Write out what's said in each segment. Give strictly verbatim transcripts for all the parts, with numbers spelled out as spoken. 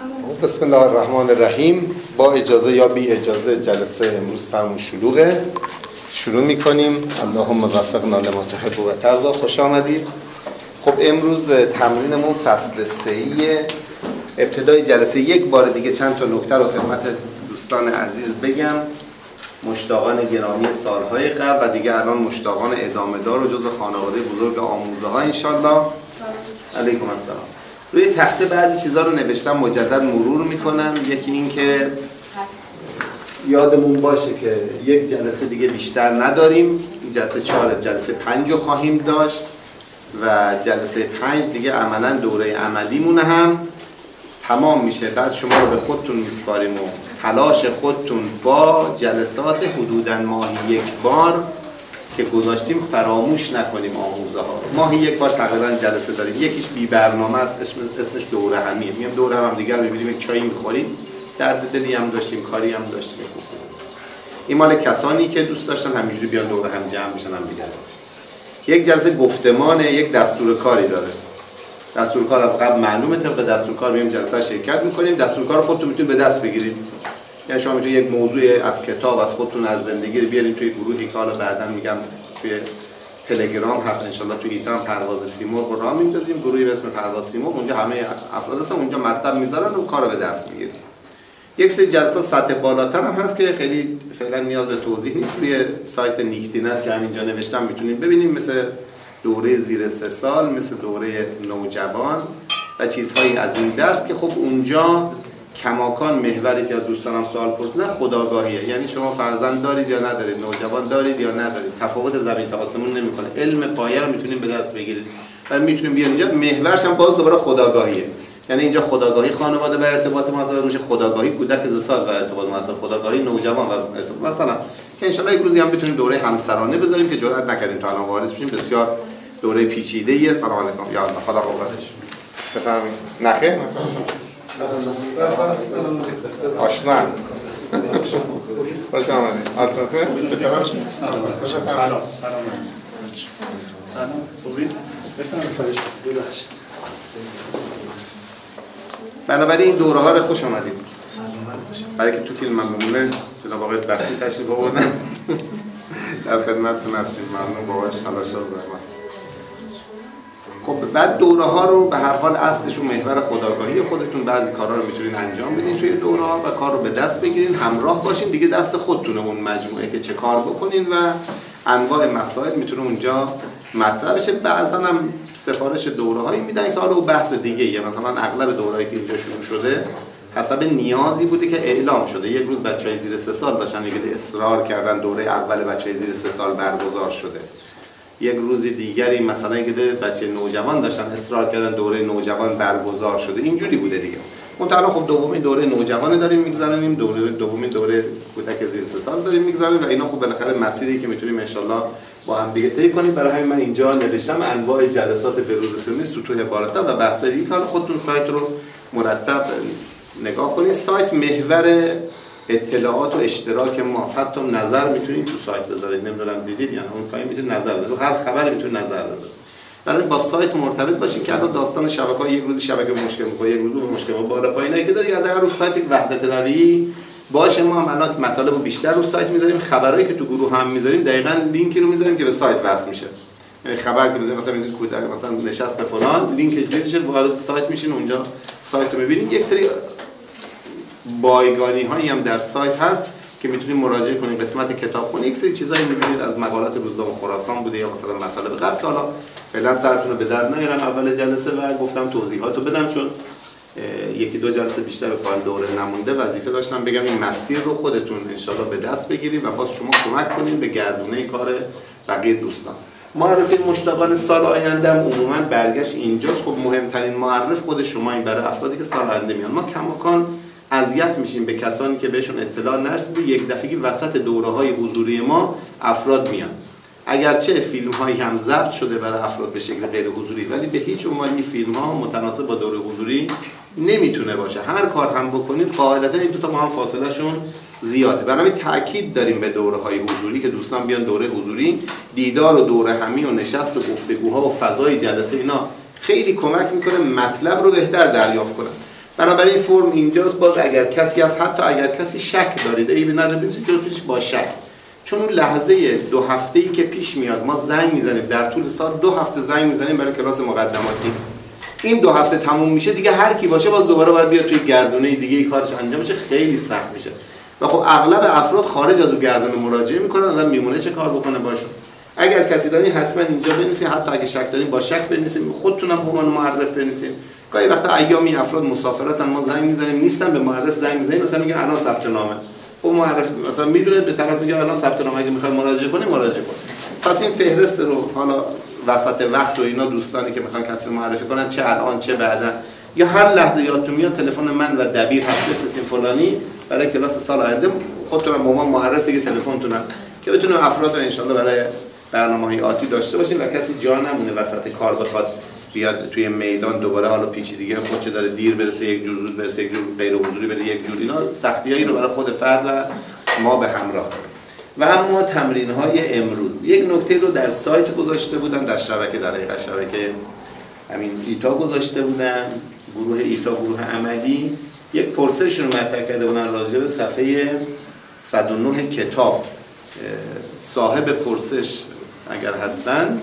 بسم الله الرحمن الرحیم. با اجازه یا بی اجازه جلسه امروز سرمون شلوغه، شروع میکنیم. اللهم وفقنا لما تحب و ترضا. خوش آمدید. خب امروز تمرینمون فصل سه‌ای. ابتدای جلسه یک بار دیگه چند تا نکته رو خدمت دوستان عزیز بگم، مشتاقان گرامی سالهای قبل و دیگه الان مشتاقان ادامه دار و جزو خانواده بزرگ آموزه ها انشالله. علیکم السلام. روی تخته بعضی چیزا رو نوشتم، مجدد مرور میکنم. یکی این که یادمون باشه که یک جلسه دیگه بیشتر نداریم. این جلسه چهار، جلسه پنج رو خواهیم داشت و جلسه پنج دیگه عملا دوره عملیمون هم تمام میشه. بعد شما رو به خودتون میسپاریم و تلاش خودتون با جلسات حدوداً ماهی یک بار که گذاشتیم فراموش نکنیم. آموزه ها ماهی یک بار تقریبا جلسه داریم. یکیش بی برنامه است، اسمش دوره همیه. میام دوره هم دیگر میبینیم، یک چایی میخوریم، درد دلی هم داشتیم، کاری هم داشتیم. این مال کسانی که دوست داشتن همینجوری بیان دوره هم جمع میشن هم دیگر. یک جلسه گفتمانه، یک دستور کاری داره. دستور کار از قبل معلومه، طبق دستور کار میام جلسه شرکت میکنیم. دستور کار خودتون میتونید به دست بگیرید. یعنی شما میتونید یک موضوع از کتاب، از خودتون، از زندگی رو بیارید توی گروهی که حالا بعداً میگم توی تلگرام هست انشالله، توی ایتا هم پرواز سیمرغ رو راه میندازیم، گروهی به اسم پرواز سیمرغ. اونجا همه افراد هستن، اونجا مطلب میذارن و کارو به دست میگیرید. یک سری جلسات سطح بالاتر هم هست که خیلی فعلا نیاز به توضیح نیست. روی سایت نیکتینت که همینجا نوشتم میتونید ببینیم، مثل دوره زیر سه سال، مثل دوره نوجوان و چیزهایی از این دست که خب اونجا کماکان محوری که از دوستانم سوال پرسیدن خودآگاهیه. یعنی شما فرزند دارید یا ندارید، نوجوان دارید یا ندارید، تفاوت زمین تا آسمون نمیکنه. علم پایه رو میتونیم به دست بگیرید و میتونیم بیان اینجا. محورش هم باز دوباره خودآگاهیه. یعنی اینجا خودآگاهی خانواده و ارتباط مؤثر میشه، خودآگاهی کودک ز سال و ارتباط مؤثر، خودآگاهی نوجوان و ارتباط مثلا، که ان شاء الله یک روزی هم بتونیم دوره همسرانه بذاریم که جرئت نکردیم تا الان وارد بشیم. بسیار دوره پیچیده‌ایه. سلام علیکم. یا الله خدا قوتش. بفرمایید. نخیر. آشنا خوش آمدید. البته چطور؟ سلام سلام سلام خوبید؟ بفرمایید. ببخشید. بنابراین دوره ها رو خوش آمدید. برای که تو فیلم من بمونه جناب آقای بخشی تشریف آوردن در خدمتتون هستیم. ممنون باباش تلاش رو زحمت. خب بعد دوره ها رو به هر حال اصلشون محور خودآگاهی خودتون. بعضی کارا رو میتونین انجام بدین توی دوره ها و کار رو به دست بگیرین، همراه باشین. دیگه دست خودتونه اون مجموعه که چه کار بکنین و انواع مسائل میتونه اونجا مطرح بشه. بعضا هم سفارش دوره هایی میدن که حالا بحث دیگه ایه. مثلا اغلب دورهایی که اینجا شروع شده حسب نیازی بوده که اعلام شده. یک روز بچهای زیر سه سال داشتن دیگه اصرار کردن دوره اول بچهای زیر سه سال برگزار شده. یک روز دیگری مثلا که بچه نوجوان داشتن اصرار کردن دوره نوجوان برگزار شده. اینجوری بوده دیگه. منتها خب دومین دوره نوجوان داریم میگذرونیم، دوره دومین دوره کودک زیر سه سال داریم میگذرونیم و اینا خب بالاخره مسیری که میتونیم ان شاءالله با هم دیگه طی کنیم. برای همین من اینجا نوشتم انواع جلسات بروز سمی سطوح بالاتر و بحث دیگه. حالا خودتون سایت رو مرتب نگاه کنید. سایت محور اطلاعات و اشتراک ماست. حتی نظر میتونید تو سایت بذارید. نمیدونم دیدید یا نه، اون پایین میتونید نظر بذارید. هر خبری میتونید نظر بذارید. برای با سایت مرتبط باشین که الان داستان شبکه‌ها یک روزی شبکه مشکل می‌کنه، یک روزی مشکل بالا پایینایی که داره. یا در رو سایت یک وحدت رویه‌ای باشه. ما هم الان مطالب رو بیشتر رو سایت می‌ذاریم. خبرایی که تو گروه هم می‌ذاریم دقیقاً لینکی رو می‌ذاریم که به سایت وصل میشه. یعنی خبر که می‌ذاریم مثلا می‌ذاریم کودک مثلا نشست فلان، لینکش زیرش وارد سایت میشین، اونجا سایت رو می‌بینید. یک سری بایگانی هایی هم در سایت هست که میتونید مراجعه کنید. قسمت کتابخونه یک سری چیزایی میبینید از مقالات روزنامه خراسان بوده یا مثلا مطالب قبل که حالا فعلا سرتون رو به درد نیارم اول جلسه و گفتم توضیحاتو بدم، چون یکی دو جلسه بیشتر به پایان دوره نمونده. وظیفه داشتم بگم این مسیر رو خودتون انشالله به دست بگیرید و باز شما کمک کنید به گردونه کار بقیه دوستان. معرفی مشتاقان سال آینده هم عموما برگشت اینجاست. خب مهمترین معرف خود شما این برای افرادی که سال آینده میان. ما کماکان اذیت میشیم به کسانی که بهشون اطلاع نرسیده. یک دفعه وسط دوره‌های حضوری ما افراد میان، اگرچه فیلم‌هایی هم ضبط شده برای افراد به شکل غیر حضوری، ولی به هیچ عنوان این فیلم‌ها متناسب با دوره حضوری نمیتونه باشه. هر کار هم بکنید قاعدتاً این دو تا با هم فاصله‌شون زیاده. برای همین تاکید داریم به دوره‌های حضوری که دوستان بیان دوره حضوری. دیدار و دوره همی و نشست و گفتگوها و فضای جلسه اینا خیلی کمک میکنه مطلب رو بهتر دریافت کنن. بنابراین فرم اینجاست. باز اگر کسی از حتی اگر کسی شک دارید ای بنظر بنویسید جزویش با شک، چون اون لحظه دو هفته‌ای که پیش میاد ما زنگ میزنیم در طول سال دو هفته زنگ میزنیم برای کلاس مقدماتی، این دو هفته تموم میشه دیگه هر کی باشه باز دوباره باید بیاد توی گردونه دیگه ای کارش انجام بشه، خیلی سخت میشه و خب اغلب افراد خارج از اون گردونه مراجعه میکنن، آدم میمونه چه کار بکنه باشون. اگر کسی دارین حتما اینجا بنویسین، حتی اگه شک دارین با شک بنویسین، خودتونم به عنوان معرف بنویسین. گاهی وقتا ایامی افراد مسافرتن ما زنگ میزنیم نیستن، به معرف زنگ میزنیم مثلا میگه الان ثبت نامه، خب معرف مثلا میدونه به طرف میگه الان ثبت نامه، اگه میخواد مراجعه کنی مراجعه کن. پس این فهرست رو حالا وسط وقت و اینا دوستانی که میخوان کسی رو معرفی کنن چه الان چه بعدا یا هر لحظه یادتون میاد تلفن من و دبیر هست بفرستین فلانی برای کلاس سال آینده، خودتون به عنوان معرف دیگه تلفنتون هست که بتونیم افراد رو ان شاءالله برای برنامه‌های آتی داشته باشیم و کسی جا نمونه وسط کار بخواد بیاد توی میدان دوباره حالا پیچیدگی خودش داره دیر برسه، یک جور زود برسه، یک جور غیر حضوری بره، یک جور اینا سختیایی رو برای خود فرد و ما به همراه. و اما تمرین‌های امروز یک نکته رو در سایت گذاشته بودن، در شبکه در حقیقت شبکه همین ایتا گذاشته بودن، گروه ایتا گروه عملی یک پرسش رو مطرح کرده بودن راجع به صفحه صد و نه کتاب. صاحب پرسش اگر هستن،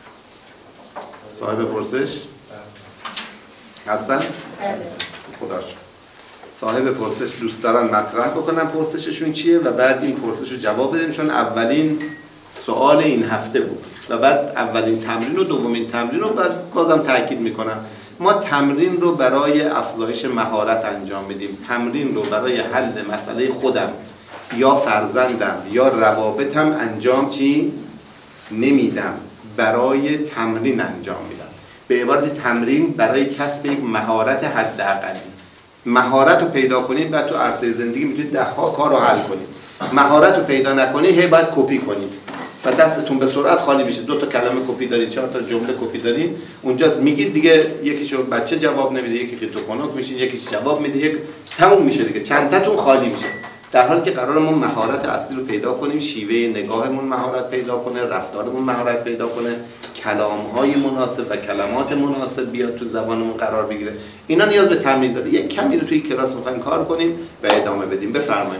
صاحب پرسش هستن؟ خدا شکر. صاحب پرسش دوست دارن مطرح بکنن پرسششون چیه و بعد این پرسش رو جواب بدیم، چون اولین سوال این هفته بود و بعد اولین تمرین و دومین تمرین رو بعد بازم تاکید میکنم ما تمرین رو برای افزایش مهارت انجام میدیم، تمرین رو برای حل مسئله خودم یا فرزندم یا روابطم انجام چی نمیدم، برای تمرین انجام میدم. به عبارت تمرین برای کسب یک مهارت حداقلی. مهارت رو پیدا کنید بعد تو عرصه زندگی میتونید ده ها کار رو حل کنید. مهارت رو پیدا نکنید هی باید کپی کنید و دستتون به سرعت خالی میشه. دو تا کلمه کپی دارید، چهار تا جمله کپی دارید، اونجا میگید دیگه یکیشو بچه جواب نمیده، یکی که تو کناک میشین، یکیش جواب میده، یک تموم میشه دیگه، چند تاتون خالی میشه. در حالی که قرار ما مهارت اصلی رو پیدا کنیم، شیوه نگاهمون مهارت پیدا کنه، رفتارمون مهارت پیدا کنه، کلام‌های مناسب و کلمات مناسب بیاد تو زبانمون قرار بگیره. اینا نیاز به تمرین داره. یک کمی رو توی کلاس می‌خوایم کار کنیم و ادامه بدیم. بفرمایید.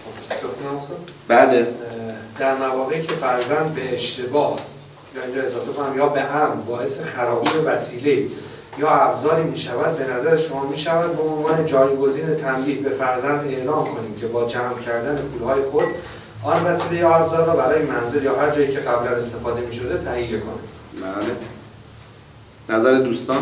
بله. در مواقعی که فرزند به اشتباه یا اینجا اضافه کنم یا به عمد باعث خرابی وسیله یا ابزاری می شود، به نظر شما می شود به عنوان جایگزین تنبیه به فرزند اعلام کنیم که با جمع کردن پولهای خود آن وسیله یا ابزار را برای منزل یا هر جایی که قبلا استفاده می شده تهیه کنه؟ بله. نظر دوستان؟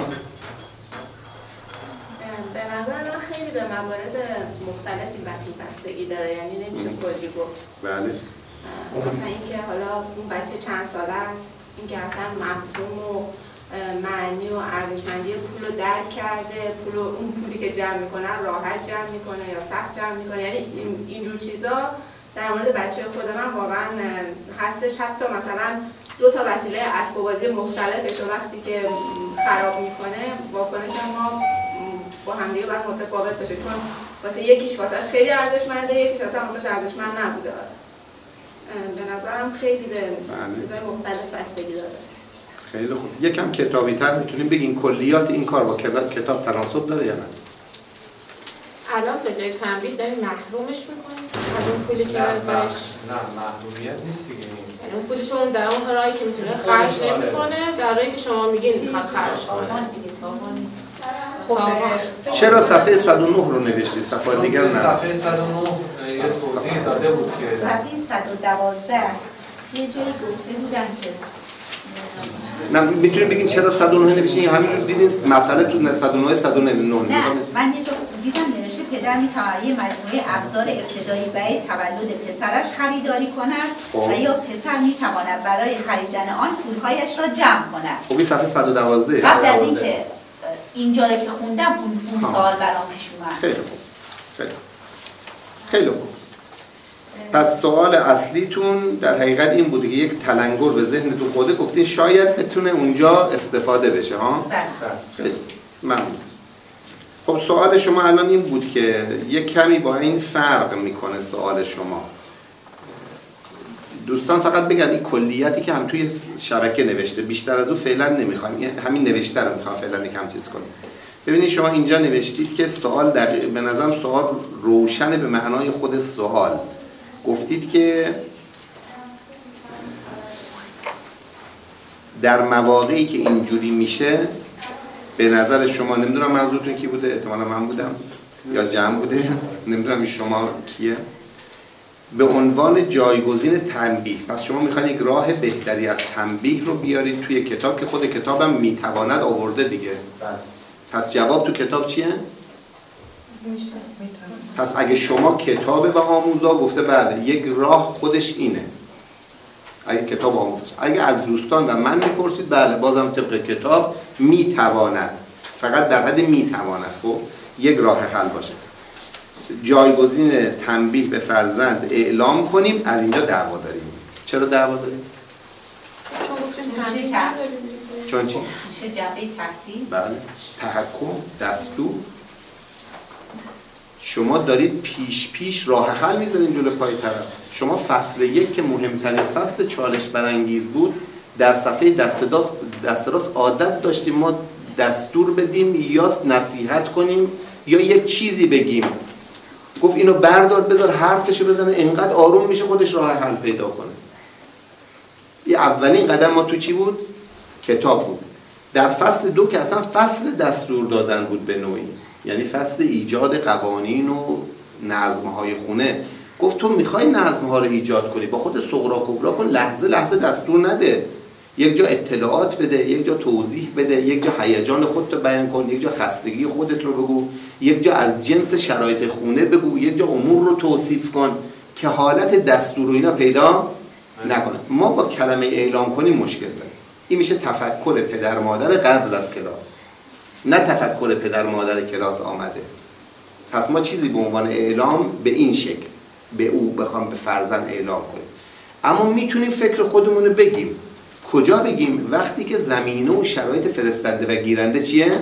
به نظر من خیلی به موارد مختلفی بستگی داره، یعنی نمیشه کلی گفت. بله. مثلا اینکه حالا اون بچه چند ساله است، اینکه اصلا مفهوم و معنی و ارزشمندی پول رو درک کرده، پول اون پولی که جمع میکنن راحت جمع میکنه یا سخت جمع میکنه، یعنی اینجور چیزا در مورد بچه خود من واقعا هستش. حتی مثلا دو تا وسیله اسباب بازی مختلفش رو وقتی که خراب میکنه واکنش ما با همدیگه باید متفاوت بشه، چون واسه یکیش واسهش خیلی ارزشمنده، یکیش اصلا واسهش ارزشمند نبوده. به نظرم خیلی به چیزای مختلف بستگی داره. خیلی خوب. یکم کتابی تر میتونیم بگین کلیات این کار با کتاب تناسب داره یا نه؟ الان به جای تنبیه داریم محرومش میکنیم از اون پولی که برش نه محرومیت نیست دیگه، یعنی اون پولی شما در اون راهی که میتونه خرج نمیکنه در راهی که شما میگین میخواد خرج کنه. خب چرا صفحه صد و نه رو نوشتی؟ صفحه دیگر نه. صفحه صد و نه یه توضیح داده بود که صفحه صد و دوازده یه جایی گفته بودن که نه میتونیم بگین چرا صد و نه نوشتین یا همینجور دیدین مسئله تو صد و نه صد و نه نه من یه جا دیدم نوشته پدر میتواند یه مجموعه ابزار ابتدایی برای تولد پسرش خریداری کند و یا پسر میتواند برای خریدن آن پولهایش را جمع کند. خب این صفحه صد و دوازده قبل از اینکه اینجا رو که خوندم اون اون سوال برام پیش اومد. خیلی خوب. خیلی خوب. خیلی خوب. پس سوال اصلیتون در حقیقت این بوده که یک تلنگر به ذهنتون خوده، گفتین شاید بتونه اونجا استفاده بشه ها؟ بله. خیلی ممنون. خب سوال شما الان این بود که یک کمی با این فرق میکنه سوال شما. دوستان فقط بگن این کلیتی که هم توی شبکه نوشته بیشتر از اون فعلا نمیخوایم، همین نوشته رو میخوام فعلا یکم چیز کنیم. ببینید شما اینجا نوشتید که سوال دقیق، به نظرم سوال روشن به معنای خود سوال. گفتید که در مواقعی که اینجوری میشه به نظر شما، نمیدونم منظورتون کی بوده، احتمالا من بودم یا جمع بوده، نمیدونم این شما کیه، به عنوان جایگزین تنبیه. پس شما میخواید یک راه بهتری از تنبیه رو بیارید توی کتاب که خود کتابم میتواند آورده دیگه. پس جواب تو کتاب چیه؟ پس اگه شما کتاب و آموزا گفته بله یک راه خودش اینه، اگه کتاب آموزش. اگه از دوستان و من میپرسید بله بازم طبق کتاب میتواند، فقط در حد میتواند خب یک راه حل باشه. جایگزین تنبیه به فرزند اعلام کنیم، از اینجا دعوا داریم. چرا دعوا داریم؟ چون گفتیم تنبیه نداریم. چون چی؟ میشه جنبه تحقیق. بله، تحکم، دستور. شما دارید پیش پیش راه حل میذارین جلو پای طرف. شما فصل یک که مهمترین فصل چالش برانگیز بود، در صفحه دست دست دست راست عادت داشتیم ما دستور بدیم یا نصیحت کنیم یا یک چیزی بگیم. گفت اینو بردار بذار حرفشو بزنه، انقدر آروم میشه خودش راه حل پیدا کنه. این اولین قدم ما تو چی بود؟ کتاب بود. در فصل دو که اصلا فصل دستور دادن بود به نوعی، یعنی فصل ایجاد قوانین و نظم‌های خونه، گفت تو میخوای نظم‌ها رو ایجاد کنی با خود صغرا کبرا کن، لحظه لحظه دستور نده، یک جا اطلاعات بده، یک جا توضیح بده، یک جا هیجان خودت رو بیان کن، یک جا خستگی خودت رو بگو، یک جا از جنس شرایط خونه بگو، یک جا امور رو توصیف کن که حالت دستور و اینا پیدا نکنه. ما با کلمه اعلام کنیم مشکل داریم. این میشه تفکر پدر مادر قبل از کلاس، نه تفکر پدر مادر کلاس آمده. پس ما چیزی به عنوان اعلام به این شکل به او بخوام به فرزند اعلام کنیم، اما میتونیم فکر خودمون رو بگیم. کجا بگیم؟ وقتی که زمینه و شرایط فرستنده و گیرنده چیه؟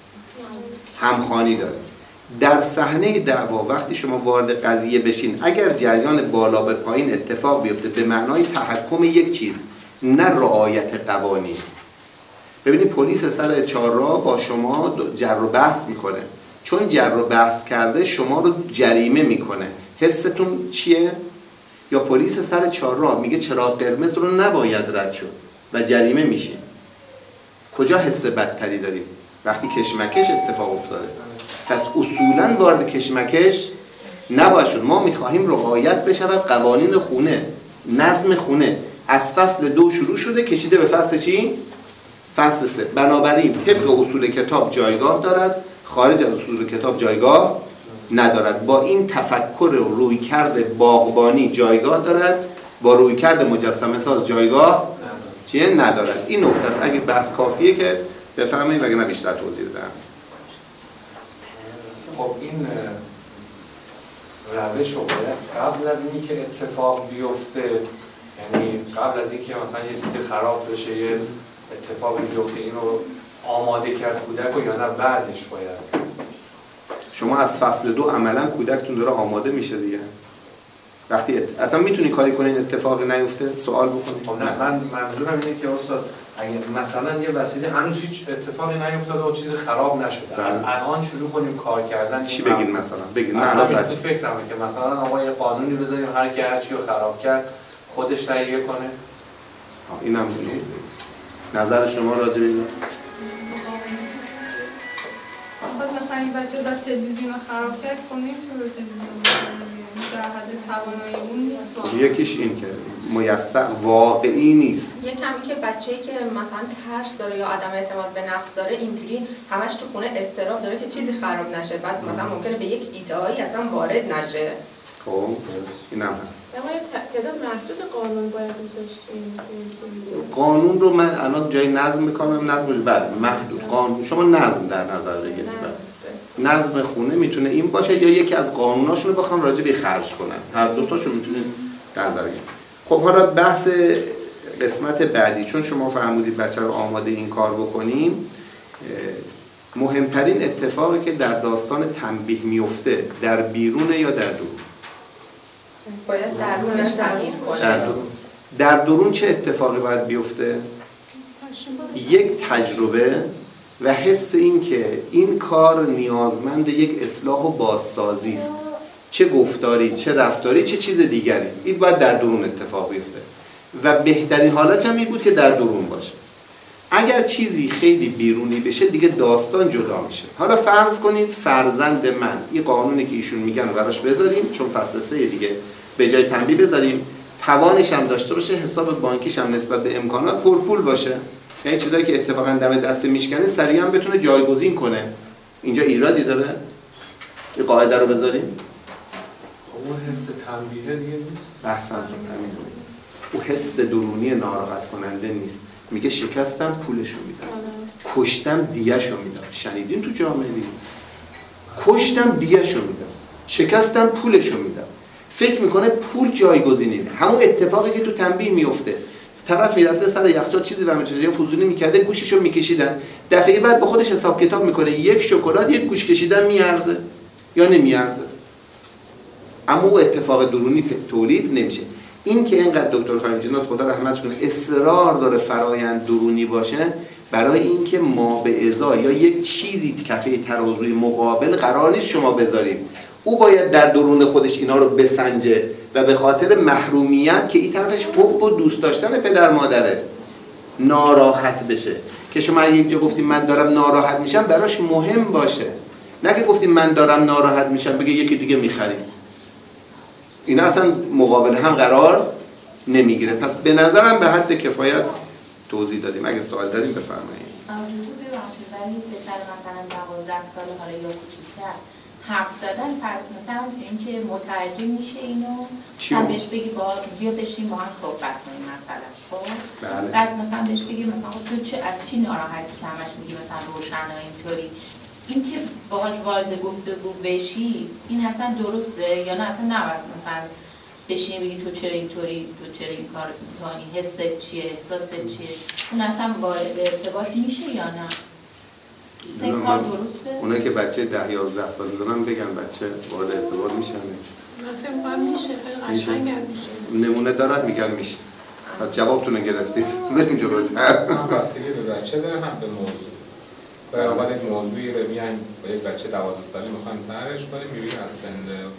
همخوانی داره. در صحنه دعوا وقتی شما وارد قضیه بشین، اگر جریان بالا به پایین اتفاق بیفته به معنای تحکم یک چیز، نه رعایت قوانین. ببینید پلیس سر چهارراه با شما جر و بحث میکنه، چون جر و بحث کرده شما رو جریمه میکنه، حستون چیه؟ یا پلیس سر چهارراه میگه چراغ قرمز رو نباید رد شد و جریمه میشین. کجا حس بدتری داریم؟ وقتی کشمکش اتفاق افتاده. پس اصولاً وارد کشمکش نباید شد. ما میخواهیم رعایت بشود قوانین خونه، نظم خونه. از فصل دو شروع شده کشیده به فصل چی؟ فصل سه. بنابراین طبق اصول کتاب جایگاه دارد، خارج از اصول کتاب جایگاه ندارد. با این تفکر و رویکرد باغبانی جایگاه دارد، با رویکرد مجسمه ساز جایگاه چیه؟ ندارد. این نکته است. اگه بحث کافیه که بفهمید، وگرنه بیشتر توضیح بدم. خب این روش رو باید قبل از این که اتفاق بیفته، یعنی قبل از این که مثلا یه چیزی خراب بشه، یه اتفاقی بیفته، این رو آماده کرد کودک رو، یا نه بعدش باید؟ شما از فصل دو عملا کودکتون داره آماده میشه دیگه. وقتی ات... اصلا میتونی کاری کنین اتفاقی نیفته، سوال بکنید. خب نه، من منظورم اینه که استاد اگه مثلا یه وسیله هنوز هیچ اتفاقی نیفتاده و چیزی خراب نشده، بله. از الان شروع کنیم کار کردن. چی بگین مثلا؟ بگین. من الان بچه فکرمه که مثلا آقا یه قانونی بذاریم هر کی هر چی رو خراب کرد خودش تهیه کنه. اینم جوری. نظر شما راجع به این؟ خب مثلا این بچه زد تلویزیون رو خراب کرد، خب نمیتونه به تلویزیون در حد توانایی اون نیست. یکیش این که میسر واقعی نیست. یه کمی که بچه‌ای که مثلا ترس داره یا عدم اعتماد به نفس داره، اینجوری همش تو خونه استراب داره که چیزی خراب نشه، بعد مثلا ممکنه به یک ایدئایی اصلا وارد نشه. خب اینم هست. اما تعداد محدود قانون باید گذاشتیم. قانون رو من الان جای نظم میکنم، نظمش بله محدود. قانون شما نظم در نظر بگیرید. نظم خونه میتونه این باشه، یا یکی از قانوناشون رو بخوام راجع به خرج کنن. هر دو تاشو میتونید در نظر بگیرید. خب حالا بحث قسمت بعدی، چون شما فرمودید بچه رو آماده این کار بکنیم، مهمترین اتفاقی که در داستان تنبیه میفته در بیرون یا در درون؟ باید درونش تغییر کنه. در درون. در درون چه اتفاقی باید بیفته؟ یک تجربه و حس این که این کار نیازمند یک اصلاح و بازسازی است، چه گفتاری، چه رفتاری، چه چیز دیگری. این باید در درون اتفاق بیفته و بهترین حالت هم این بود که در درون باشه. اگر چیزی خیلی بیرونی بشه دیگه داستان جدا میشه. حالا فرض کنید فرزند من، این قانونی که ایشون میگن رو براش بذاریم، چون فصل سه دیگه به جای تنبیه بذاریم، توانش هم داشته باشه، حساب بانکیش هم نسبت به امکانات پرپول باشه، یعنی چیزایی که اتفاقا دم دست میشکنه سریعا بتونه جایگزین کنه. اینجا ایرادی داره؟ این قاعده رو بذاریم. اون حس تنبیه دیگه نیست. احسن همین. او حس درونی ناراحت کننده نیست. میگه شکستم پولشو میدم، کشتم دیگه‌شو میدم. شنیدین تو جامعه دیگه؟ کشتم دیگه‌شو میدم، شکستم پولشو میدم. فکر میکنه پول جایگزینی. همون اتفاقی که تو تنبیه میفته، طرف میرفته سر یخچال چیزی و یا فضولی میکرده، گوششو میکشیدن، دفعه بعد با خودش حساب کتاب میکنه یک شکلات یک گوش کشیدن میارزه یا نمیارزه. اما اون اتفاق درونی تولید نمیشه. این که اینقدر دکتر خانم جنات خدا رحمتش کنه اصرار داره فرایند درونی باشه، برای اینکه ما به ازای یا یک چیزی کفه ترازوی مقابل قرار نیست شما بذارید. او باید در درون خودش اینا رو بسنجه و به خاطر محرومیت که این طرفش حب و دوست داشتن پدر مادره ناراحت بشه. که شما یک جا گفتیم من دارم ناراحت میشم، براش مهم باشه، نه که گفتیم من دارم ناراحت میشم بگه یکی دیگه میخریم. اینا اصلا مقابل هم قرار نمیگیره. پس به نظرم به حد کفایت توضیح دادیم. اگه سوال داریم بفرمایید. ببخشید ولی پسر مثلا دوازده سال حالا یا کوچیک‌تر حرف زدن فرض مثلا اینکه متوجه میشه اینو مثلا بهش بگی با بیا بشین با هم صحبت کنیم مثلا، خب بله. بعد مثلا بهش بگی مثلا تو چه از چی ناراحتی که همش میگی مثلا روشنا اینطوری، این که باهاش وارد گفتگو بشی این اصلا درسته یا نه اصلا نباید مثلا بشینی بگی تو چرا اینطوری، تو چرا این کار می‌کنی، حست چیه، احساست چیه، اون اصلا وارد ارتباط میشه یا نه؟ این کار درسته؟ اونایی که بچه ده یازده سال دارن بگن بچه وارد ارتباط میشن. من فکر می‌کنم میشه، خیلی قشنگ میشه. نمونه دارد میگن میشه. پس جوابتون رو گرفتید. بریم جلوتر. هم بستگی به بچه داره هم به موضوع. باید اول یک موضوعی رو میایم با یک بچه دوازده سالی میخوایم طرحش کنیم، میبینیم از سن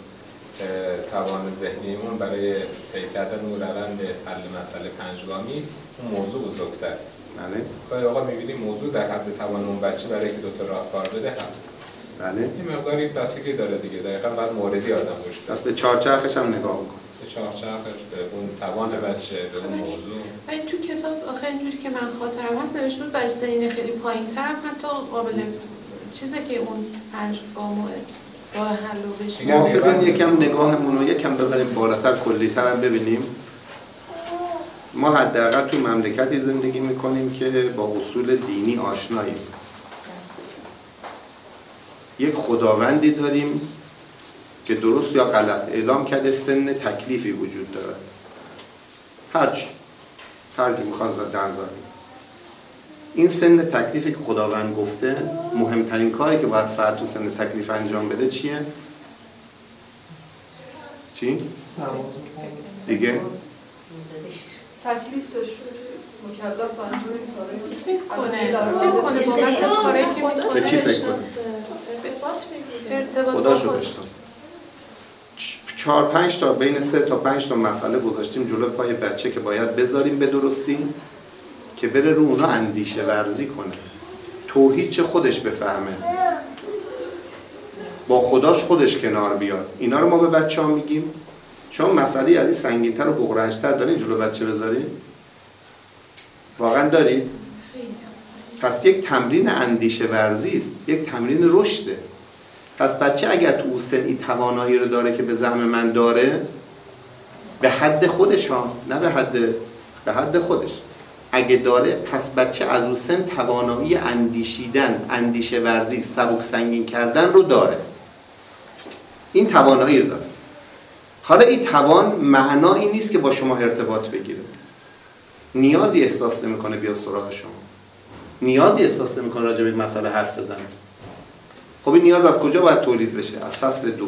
توان ذهنیمون برای طی کردن اون روند حل مسئله پنجگامی اون موضوع بزرگتر. بله. گاهی اوقات میبینیم موضوع در حد توان اون بچه برای که دو تا راهکار بده هست. بله. این مقداری بستگی داره دیگه. دقیقاً بعد موردی آدم روش پس به چهارچرخش هم نگاه بکن. به چهارچرخش، به اون توان بچه، به اون موضوع. ولی تو کتاب آخه اینجوری که من خاطرم هست نوشته بود برای سنین خیلی پایین‌تر هم حتی قابل چیزه که اون پنج گام راه حل رو بشه. موافقن یکم نگاهمون رو یکم ببریم بالاتر، کلی‌تر هم ببینیم. ما حداقل تو مملکتی زندگی میکنیم که با اصول دینی آشناییم. یک خداوندی داریم که درست یا غلط اعلام کرده سن تکلیفی وجود داره. هرچی هرچی میخوان در زاریم. این سن تکلیفی که خداوند گفته، مهمترین کاری که باید فرد تو سن تکلیف انجام بده چیه؟ چی؟ دیگه؟ تکلیف داشته مکلف انجام این فکر کنه فکر کنه بابت کاری که میکنه. به چی فکر کنه؟ ارتباط خداشو بشناسه. چهار پنج تا بین سه تا پنج تا مسئله گذاشتیم جلو پای بچه که باید بذاریم به درستی که بره رو اونا اندیشه ورزی کنه، توحید چه خودش بفهمه، با خداش خودش کنار بیاد. اینا رو ما به بچه ها میگیم. چون مسئله از این سنگین‌تر و بغرنج‌تر دارین جلو بچه بذارین؟ واقعا دارید؟ پس یک تمرین اندیشه ورزی است، یک تمرین رشده. پس بچه اگر تو اون سن این توانایی رو داره که به زعم من داره، به حد خودش ها، نه به حد به حد خودش اگه داره، پس بچه از اون سن توانایی اندیشیدن، اندیشه ورزی، سبک سنگین کردن رو داره. این توانایی رو داره. حالا این توان معنایی نیست که با شما ارتباط بگیره. نیازی احساس نمی‌کنه بیا سراغ شما. نیازی احساس نمی‌کنه راجع به این مسئله حرف بزنه. خب این نیاز از کجا باید تولید بشه؟ از فصل دو.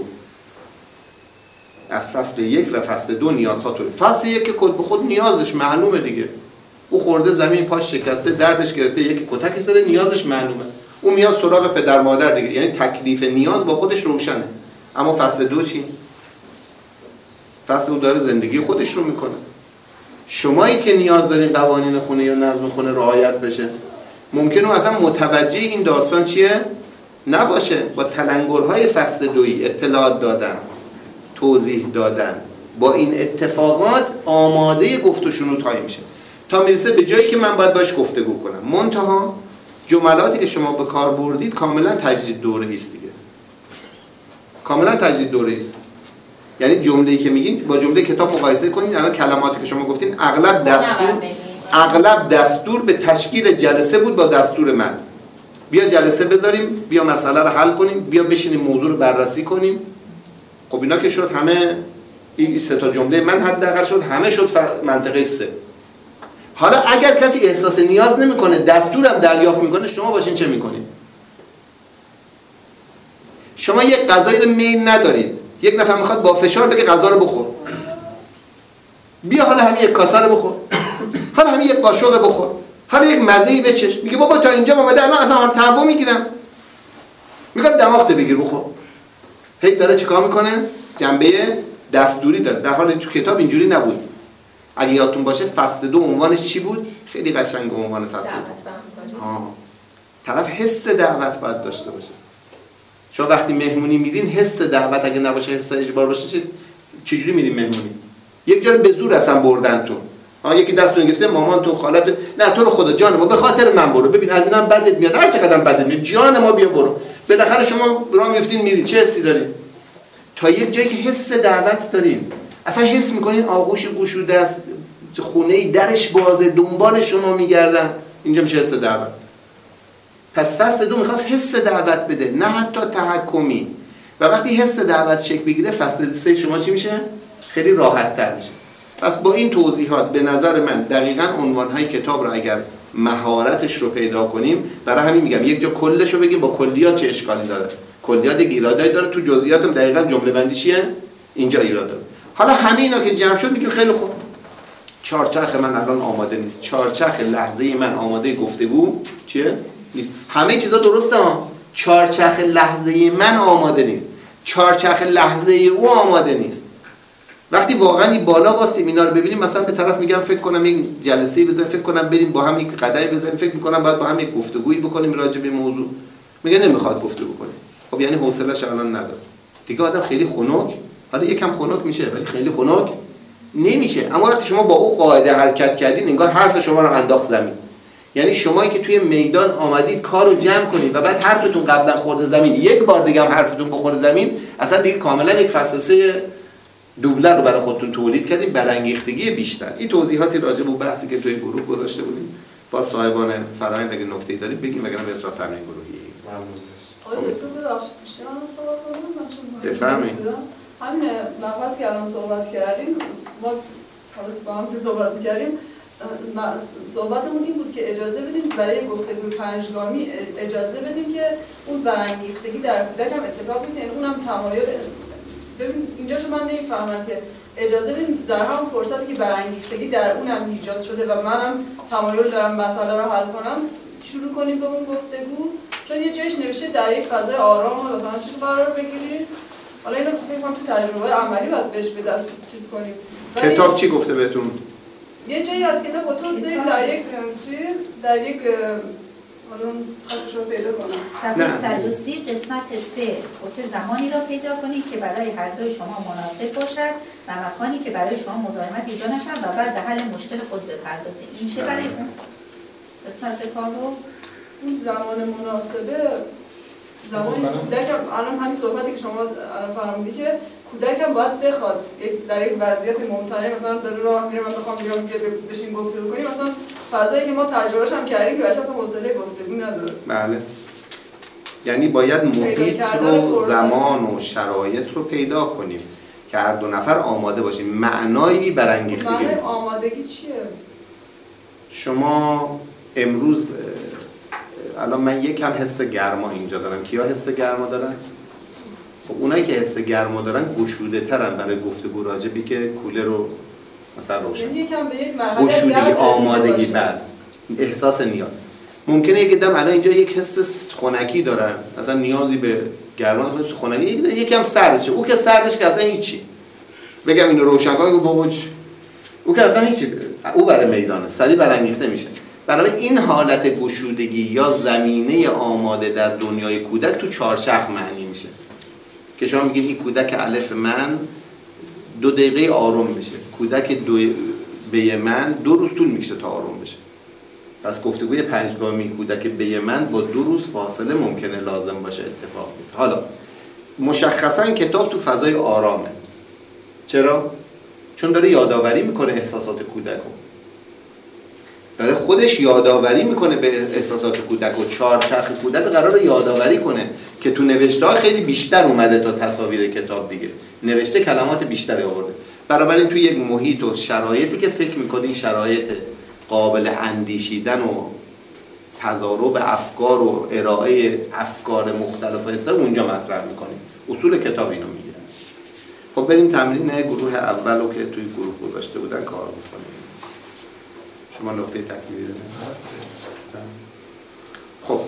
از فصل یک و فصل دو نیازها تولید. فصل یک که خود به خود نیازش معلومه دیگه. او خورده زمین پاش شکسته، دردش گرفته، یکی کتک زده، نیازش معلومه، اون میاد سراغ پدر مادر دیگه، یعنی تکلیف نیاز با خودش روشنه. اما فصل دو چی؟ فصل دو داره زندگی خودش رو میکنه. شمایی که نیاز دارین قوانین خونه یا نظم خونه رعایت بشه، ممکنه اصلا متوجه این داستان چیه نباشه. با تلنگرهای فصل دویی اطلاعات دادن، توضیح دادن، با این اتفاقات آماده گفت و شنود هایی میشه تا میرسه به جایی که من باید باش گفتگو کنم. منتها جملاتی که شما به کار بردید کاملا تجدید دوره‌ای است دیگه، کاملا تجدید دوره‌ای است. یعنی جمله‌ای که میگین با جمله کتاب مقایسه کنید. الان کلماتی که شما گفتین اغلب دستور اغلب دستور به تشکیل جلسه بود با دستور من. بیا جلسه بذاریم، بیا مسئله رو حل کنیم، بیا بشینیم موضوع رو بررسی کنیم. خب اینا که شد همه، این سه تا جمله من حداقل شد همه شد منطقه سه. حالا اگر کسی احساس نیاز نمیکنه دستورم دریافت میکنه، شما باشین چه میکنید؟ شما یک غذایی رو میل ندارید، یک نفر میخواد با فشار بگه غذا رو بخور، بیا حالا همین یک کاسه رو بخور، حالا همین یک قاشق بخور، حالا یک مزه‌ای بچش. میگه بابا تا اینجا اومده الان اصلا هم تهوع میگیرم، میگه دماغت بگیر بخور. هی داره چیکار میکنه؟ جنبه دستوری داره، در حالی تو کتاب اینجوری نبود. اگه یادتون باشه فصل دو عنوانش چی بود؟ خیلی قشنگ عنوان فصل دو. آه. طرف حس دعوت باید داشته باشه. شما وقتی مهمونی میدین حس دعوت اگه نباشه، حس اجبار باشه، چه چجوری میرین مهمونی؟ یک جا به زور اصلا بردنتون. ها یکی دستتون گرفته، مامانتون، خالتون، نه تو رو خدا جان ما به خاطر من برو، ببین از اینم بدت میاد، هر چقدر بدت میاد جان ما بیا برو. بالاخره شما راه میفتین میرین، چه حسی دارین؟ تا یک جایی که حس دعوت دارین، اصلا حس میکنین آغوش گشوده است، خونه‌ای درش بازه، دنبال شما میگردن، اینجا میشه حس دعوت. پس فصل دو میخواست حس دعوت بده، نه حتی تحکمی. و وقتی حس دعوت شکل بگیره فصل سه شما چی میشه؟ خیلی راحت تر میشه. پس با این توضیحات به نظر من دقیقاً عنوانهای کتاب رو اگر مهارتش رو پیدا کنیم، برای همین میگم یک جا کلش رو بگیم با کلیات چه اشکالی داره. کلیات ایرادایی داره، تو جزئیاتم دقیقاً جمله بندی چیه؟ اینجا ایراد داره. حالا همه اینا که جمع شد میگیم خیلی خوب. چارچرخ من الان آماده نیست. چارچرخ لحظه من آماده گفتگو چیه؟ نیست. همه چیزا درسته ها. چارچرخ لحظه من آماده نیست. چارچرخ لحظه او آماده نیست. وقتی واقعا این بالا واستیم اینا رو ببینیم، مثلا به طرف میگم فکر کنم یک جلسه‌ای بزنیم، فکر کنم بریم با هم یک قدمی بزنیم، فکر میکنم باید با هم یک گفتگویی بکنیم راجع به موضوع. میگه نمیخواد گفتگو کنیم. خب یعنی حوصله‌اش الان نداره. دیگه آدم خیلی خنک، حالا یکم خنک میشه ولی خیلی خنک نمیشه. اما وقتی شما با او قاعده حرکت کردین، انگار حرف شما رو انداخت زمین. یعنی شمایی که توی میدان آمدید کارو جمع کنید و بعد حرفتون قبلا خورده زمین، یک بار دیگه هم حرفتون بخوره زمین، اصلا دیگه کاملا یک فصل دوبلر رو برای خودتون تولید کردیم، برانگیختگی بیشتر. این توضیحاتی راجع به بحثی که توی گروه گذاشته بودیم با صاحبان فرآیند اگه نکته‌ای دارید بگیم، وگرنه به صورت تمرین گروهی. ممنون. آقای دکتر ببخشید میشه من صحبت کنم؟ بفرمایید. همین مبحثی که الان صحبت کردیم، ما حالا با هم که صحبت می‌کردیم، صحبتمون این بود که اجازه بدیم برای گفتگوی پنجگامی اجازه بدیم که اون برانگیختگی در کودک هم اتفاق بیفته، یعنی اونم تمایل. ببین اینجاشو من نمی‌فهمم که اجازه بدیم در همون فرصتی که برانگیختگی در اونم ایجاد شده و منم تمایل دارم مسئله رو حل کنم، شروع کنیم به اون گفتگو، چون یه جایش نوشته در یک فضای آرام و مثلا چیز قرار بگیریم. حالا اینو فکر کنم تو تجربه عملی باید بهش به دست چیز کنیم. کتاب چی گفته بهتون؟ یه جایی از کتاب اتون بریم در یک در یک حالا خطش رو پیدا کنم. صفحه صد و سی قسمت سه گفته زمانی را پیدا کنید که برای هر دوی شما مناسب باشد و مکانی که برای شما مزاحمت ایجاد نشود و بعد به حل مشکل خود بپردازید. این میشه برای اون قسمت به کار رو اون زمان مناسبه. زمانی کودکم الان همین صحبتی که شما الان فرمودی که کودکم باید بخواد در یک وضعیت ممتنع مثلا داره راه میره، من بخوام بیام بشین گفتگو کنیم، مثلا فضایی که ما تجربهش هم کردیم که بچه‌ها اصلا حوصله گفتگو نداره. بله. یعنی باید محیط رو، زمان و شرایط رو پیدا کنیم که هر دو نفر آماده باشیم. معنایی برانگیختگی نیست. معنای آمادگی چیه؟ شما امروز الان من یکم حس گرما اینجا دارم. کیا حس گرما دارن؟ خب اونایی که حس گرما دارن گشوده ترن برای گفتگو راجبی که کوله رو مثلا روشن یعنی یکم به یک مرحله گشودگی، درک رسیده آمادگی، باشیم. بعد احساس نیاز. ممکنه یک دم الان اینجا یک حس خنکی دارن، اصلا نیازی به گرمان حس خنکی، یک یکم سردشه، او که سردش که اصلا هیچی، بگم اینو روشن کنم بابا چی، او که اصلا هیچی، او برای میدانه سریع برانگیخته میشه. برای این حالت گشودگی یا زمینه آماده در دنیای کودک تو چهارچرخ معنی میشه که شما میگید این کودک الف من دو دقیقه آروم میشه، کودک دو به من دو روز طول میکشه تا آروم بشه. پس گفتگوی پنجگامی کودک به من با دو روز فاصله ممکنه لازم باشه اتفاق بیفته. حالا مشخصا کتاب تو فضای آرامه. چرا؟ چون داره یادآوری میکنه احساسات کودک رو. داره خودش یادآوری میکنه به احساسات کودک و چهارچرخ کودک رو قراره یادآوری کنه که تو نوشته ها خیلی بیشتر اومده تا تصاویر کتاب دیگه. نوشته کلمات بیشتری آورده. بنابراین توی یک محیط و شرایطی که فکر میکنه این شرایط قابل اندیشیدن و تضارب افکار و ارائه افکار مختلف و حساب اونجا مطرح میکنیم. اصول کتاب اینو میگه. خب بریم تمرین گروه اول رو که توی گروه گذاشته بودن کار بکنیم. شما نقطه تکمیلی دارید؟ خب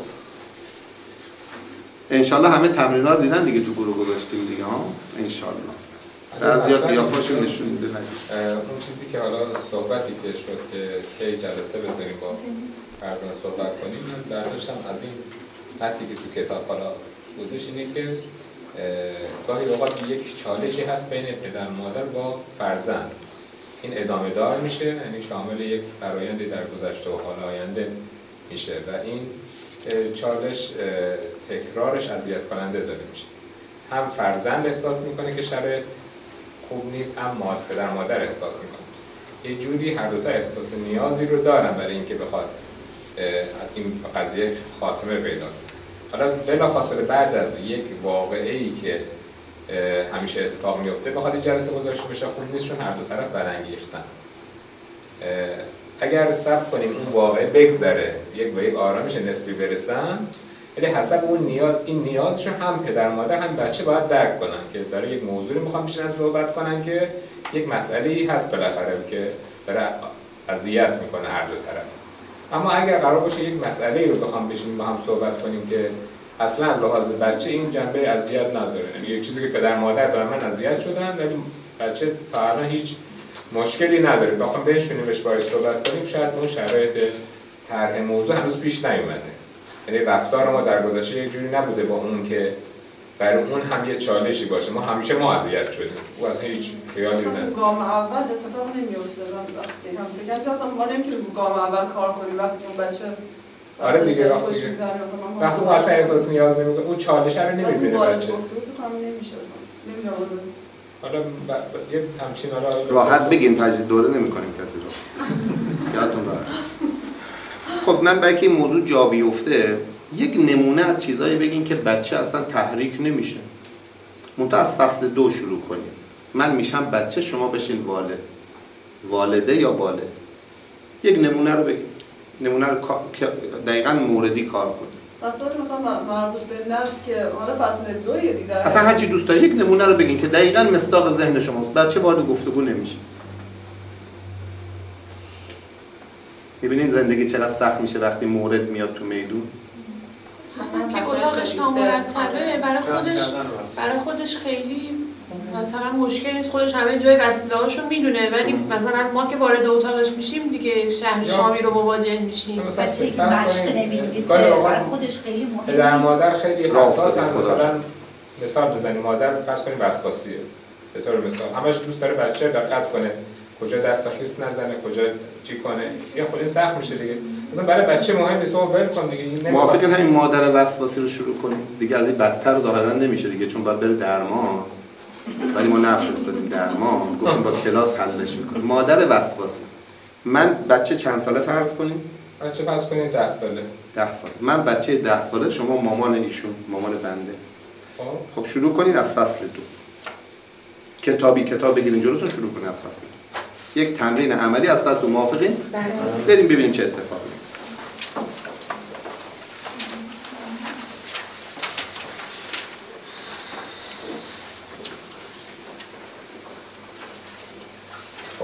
انشالله همه تمرین‌ها رو دیدن دیگه، تو گروه گذاشتیم دیگه ها، انشالله. بعضیا قیافاشون نشون میده. اون چیزی که حالا صحبتی که شد که کی جلسه بذاریم با فرزند صحبت کنیم، من برداشتم از این متنی که تو کتاب حالا بودش اینه که گاهی اوقات یک چالشی هست بین پدر مادر با فرزند، این ادامه دار میشه، یعنی شامل یک فرآیندی در گذشته و حال آینده میشه و این چالش تکرارش اذیت کننده داره میشه. هم فرزند احساس میکنه که شرایط خوب نیست، هم مادر پدر مادر احساس میکنه. یه جوری هر دو تا احساس نیازی رو دارن برای اینکه بخواد این قضیه خاتمه پیدا کنه. حالا بلافاصله بعد از یک واقعه‌ای که همیشه اتفاق میفته بخواد جلسه گذاشته بشه خوب نیست، چون هر دو طرف برانگیختن. اگر صبر کنیم اون واقعه بگذره، یک به یک آرامش نسبی برسن، ولی حسب اون نیاز، این نیازشون هم پدر مادر هم بچه باید درک کنن که برای یک موضوعی میخوام بشینن صحبت کنن که یک مسئله‌ای هست بالاخره که داره اذیت میکنه هر دو طرف. اما اگر قرار باشه یک مسئله‌ای رو بخوام بشینیم با هم صحبت کنیم که اصلا از لحاظ بچه این جنبه اذیت نداره، یعنی یک چیزی که پدر مادر دارن من اذیت شدن ولی بچه تا الان هیچ مشکلی نداره، بخوام بشینیمش باهاش صحبت کنیم، شاید اون شرایط طرح موضوع هنوز پیش نیومده. یعنی رفتار ما در گذشته یک جوری نبوده با اون که برای اون هم یه چالشی باشه، ما همیشه ما اذیت شدیم، او اصلا هیچ خیالی نداره. گام اول اتفاق نمیفته، وقتی هم فکر کنم اصلا ما نمیتونیم گام اول کار کنیم وقتی اون بچه آره دیگه وقتی وقتی اون اصلا احساس نیاز نمیکنه، اون چالش رو نمیبینه بچه. حالا یه همچین حالا راحت بگیم تجدید دوره نمی‌کنیم کسی رو. یادتون باشه. خب من برای که این موضوع جا بیفته یک نمونه از چیزایی بگین که بچه اصلا تحریک نمیشه. منتها از فصل دو شروع کنیم. من میشم بچه، شما بشین والد. والده یا والد. یک نمونه رو بگیم. نمونه رو دقیقاً موردی کار کنیم. مسائل مثلا مربوط به نسل که حالا فصل دو یه دیگر اصلا هر چی دوست دارید یک نمونه رو بگین که دقیقاً مصداق ذهن شماست. بچه وارد گفتگو نمیشه. ببینید زندگی چقدر سخت میشه وقتی مورد میاد تو میدون. مثلا که اتاقش نامرتبه، برای خودش برای خودش خیلی مثلا مشکل نیست، خودش همه جای وسیله‌هاشو میدونه، ولی مثلا ما که وارد اتاقش میشیم دیگه شهر شامی رو مواجه میشیم. بچه‌ای که مشق نمی‌نویسه برای خودش خیلی مهمه. پدر مادر خیلی حساسن، مثلا مثال بزنیم مادر فرض کنیم وسواسیه. به طور مثال همش دوست داره بچه دقت کنه، کجا دست خیس نزنه، کجا چی کنه. یه خود این سخت میشه دیگه. مثلا برای بچه مهم نیست، ول کن دیگه. موافقین همین مادر وسواسی رو شروع کنیم. دیگه از این بدتر ظاهرا نمیشه دیگه، چون باید بره درمان. ولی ما نفرستادیم درمان، گفتیم با کلاس حلش میکنیم. مادر وسواسی. من بچه چند ساله فرض کنیم؟ بچه فرض کنیم ده ساله. ده ساله. من بچه ده ساله، شما مامان ایشون، مامان بنده. خب شروع کنید از فصل دو. کتابی کتاب بگیرین جلوتون، شروع کنید از فصل دو. یک تمرین عملی از فصل دو. موافقین؟ بریم ببینیم چه اتفاقی میفته.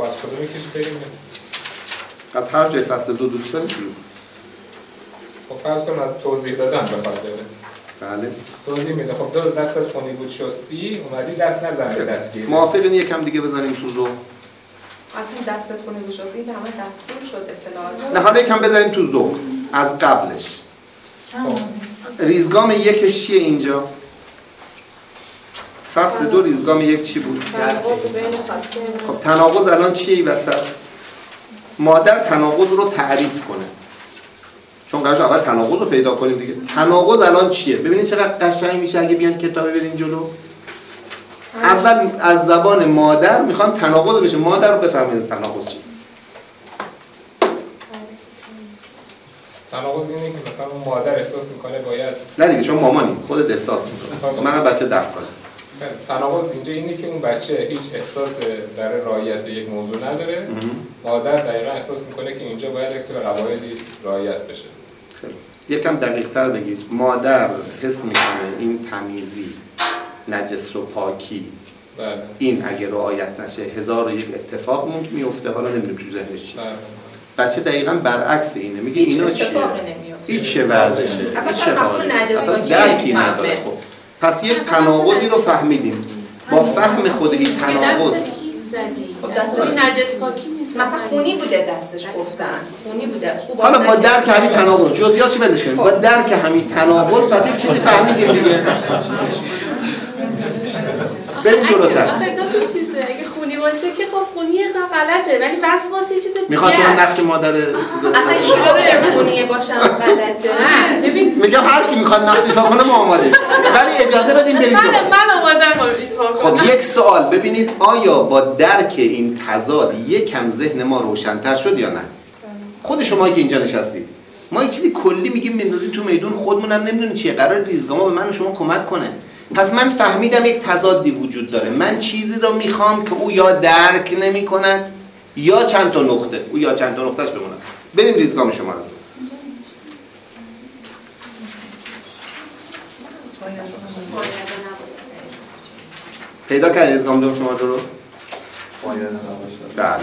از کدوم یکیش بریم؟ از هر جای فصل دو دوست داریم شروع. خب فرض کنم از توضیح دادن بخواد بره. بله. توضیح میده. خب دو دستت خونی بود شستی، اومدی دست نزن به دستگیری. موافقین یکم دیگه بزنیم تو ذوق. اصلا دستت خونی بود شستی که همه دستور شد اطلاعات. نه حالا یکم بزنیم تو ذوق از قبلش. ریزگام یکش چیه اینجا؟ فصل دو ریزگام یک چی بود؟ تناقض بین فصل. خب تناقض الان چیه این وسط؟ مادر تناقض رو تعریف کنه. چون قرارش اول تناقض رو پیدا کنیم دیگه. تناقض الان چیه؟ ببینید چقدر قشنگ میشه اگه بیان کتابی برین جلو. اول از زبان مادر میخوام تناقض بشه. مادر رو بفهمید تناقض چیست. تناقض اینه که مثلا اون مادر احساس میکنه باید نه دیگه شما مامانی خودت احساس میکنه. منم بچه ده ساله. تناقض اینجا اینه که اون بچه هیچ احساس برای رعایت یک موضوع نداره. مادر دقیقا احساس میکنه که اینجا باید اکثر قواعدی رعایت بشه. یکم دقیق تر بگید. مادر حس میکنه این تمیزی، نجس و پاکی، بله. این اگه رعایت نشه هزار و یک اتفاق ممکن میفته. حالا نمیدونم تو ذهنش چیه. بچه دقیقاً برعکس اینه. میگه اینا چیه؟ هیچ چه وضعشه؟ هیچ چه حالی؟ اصلا درکی نداره. خب پس یک تناقضی رو فهمیدیم. با فهم خود این تناقض خب دست نجس پاکی نیست. مثلا خونی بوده دستش گفتن. خونی بوده. خوب حالا با درک همین تناقض جزئیات چی ولش کنیم. با درک همین تناقض پس یک چیزی فهمیدیم دیگه. بریم جلوتر. آخه دو تا چیزه. اگه خونی باشه که خب خونی غلطه ولی وسواسی چیز دیگه. میخواد شما نقش مادر چیزه. اصلا شعور خونی باشم غلطه. نه ببین میگم هر کی میخواد نقش ایفا کنه ما آمادیم. ولی اجازه بدیم بریم جلو. من آمادم ایفا کنم. خب یک سوال ببینید آیا با درک این تضاد یکم ذهن ما روشن‌تر شد یا نه؟ خود شما که اینجا نشستید ما یه چیزی کلی میگیم میندازیم تو میدون خودمونم نمیدونیم چیه. قرار ریزگاما به من و شما کمک کنه. پس من فهمیدم یک تضادی وجود داره. من چیزی رو میخوام که او یا درک نمی‌کنن یا چند تا نقطه او یا چند تا نقطهش بمونه. بریم ریزگام شما رو. پیدا کردید ریزگام دوم شما رو؟ بله.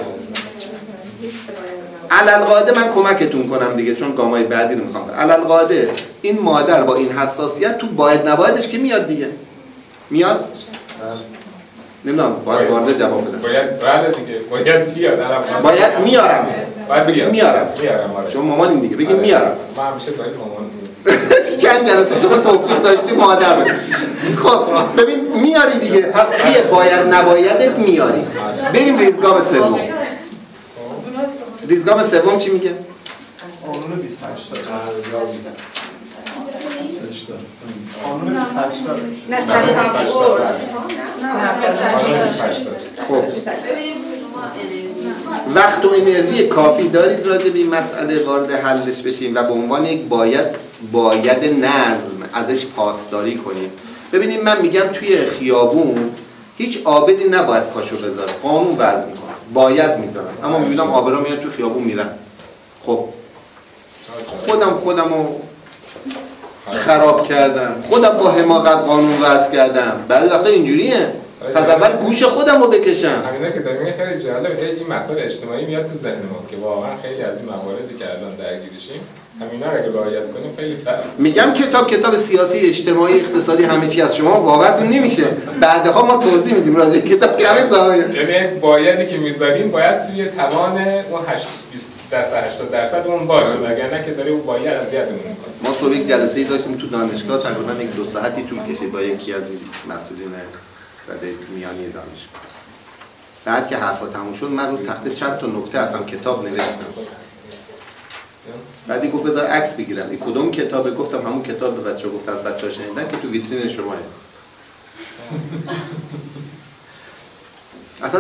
علالقاعده من کمکتون کنم دیگه چون گامای بعدی رو میخوام. علالقاعده این مادر با این حساسیت تو باید نبایدش که میاد دیگه. میاد؟ نمیدونم باید وارد جواب بدم. باید بعد دیگه باید بیاد. باید میارم. باید بگید میارم. میارم. شما مامانین دیگه بگید میارم. ما همیشه داریم مامان. چند جلسه شما توفیق داشتی مادر بشی. خب ببین میاری دیگه. پس توی باید نبایدت میاری. بریم ریزگام سوم. ریزگام سوم چی میگه؟ قانون بیست و هشت قانون بیست و هشت نه تصور. خب وقت و انرژی کافی دارید راجع به این مسئله وارد حلش بشیم و به عنوان یک باید باید نظم ازش پاسداری کنیم. ببینید من میگم توی خیابون هیچ عابری نباید پاشو بذاره. قانون وضع میکنه. باید میذارم. اما میبینم عابرا میاد تو خیابون میرن. خب خودم خودمو خراب کردم. خودم با حماقت قانون وضع کردم. بعضی وقتا اینجوریه. پس اول گوش خودم رو بکشم. همینا که داریم خیلی جالبه. این مسائل اجتماعی میاد تو ذهن ما که واقعا خیلی از این مواردی که الان درگیرشیم همینا رو اگه رعایت کنیم خیلی فرق. میگم کتاب کتاب سیاسی، اجتماعی، اقتصادی همه چی از شما باورتون نمیشه. بعدها ما توضیح میدیم راجع به کتاب که همه زمانه. یعنی بایدی که میذاریم باید توی توان اون هشتاد درصد اون باشه وگرنه که داره اون باید اذیتمون میکنه. ما صبح یک جلسه‌ای داشتیم تو دانشگاه تقریبا یک دو ساعتی طول کشید با یکی از مسئولین رده میانی دانشگاه. بعد که حرفا تموم شد من رو تخته چند تا نکته از هم کتاب نوشتم. بعدی گفت بذار عکس بگیرم. این کدوم کتابه؟ گفتم همون کتاب به بچه‌ها گفتم از بچه‌ها شنیدن که تو ویترین شماه.